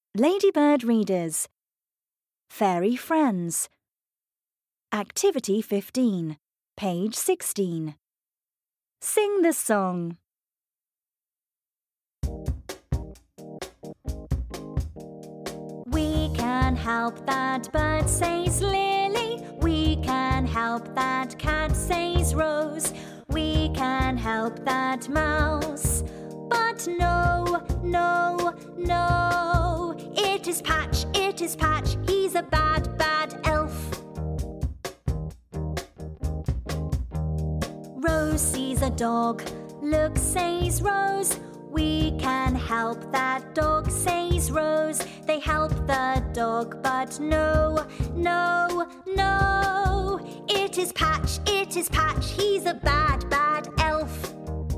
Ladybird Readers. Fairy Friends. Activity 15, page 16. Sing the song. We can help that bird, says Lily. We can help that cat, says Rose. We can help that mouse. But no, no, no. It is Patch, he's a bad, bad elf. Rose sees a dog. Look, says Rose. We can help that dog, says Rose. They help the dog, but no, no, no. It is Patch, he's a bad, bad elf.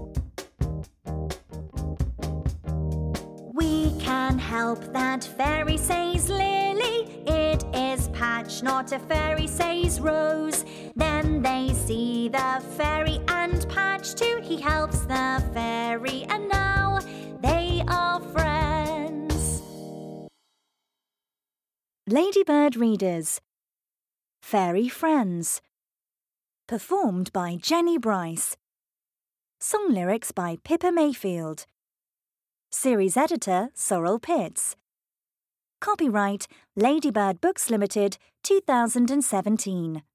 We can help that fairy, says Lily. It is Patch, not a fairy, says Rose. Then they see the fairy and Patch too. He helps the fairy and now they are friends. Ladybird Readers. Fairy Friends. Performed by Jenny Bryce. Song lyrics by Pippa Mayfield. Series editor Sorrel Pitts. Copyright Ladybird Books Limited, 2017.